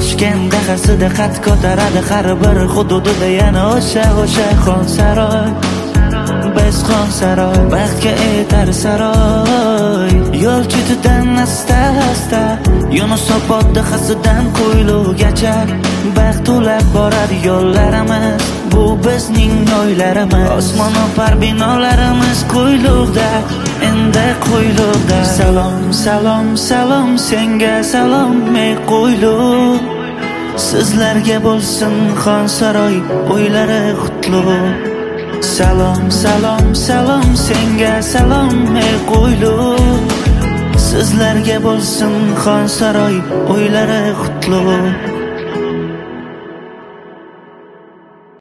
Toshkent dahasida qad ko'taradi har bir hududida yana o'sha Xonsaroy. Biz Xonsaroy, baxtga etar saroy. Yo'l chetidan asta-asta Yunusobod dahasidan Qo'ylugacha baxt ulab boradi yo'llarimiz. Bu bizning yo'llarimiz. Osmon opar binolarimiz Qo'yluqda, endi Qo'yluqda. Salom, salom, salom senga salom ey Qo'yluq. Sizlarga bo'lsin Xonsaroy o'ylari qutlug'. Salom, salom, salom senga salom ey Qo'yluq. Sizlarga bo'lsin Xonsaroy o'ylari qutlug'.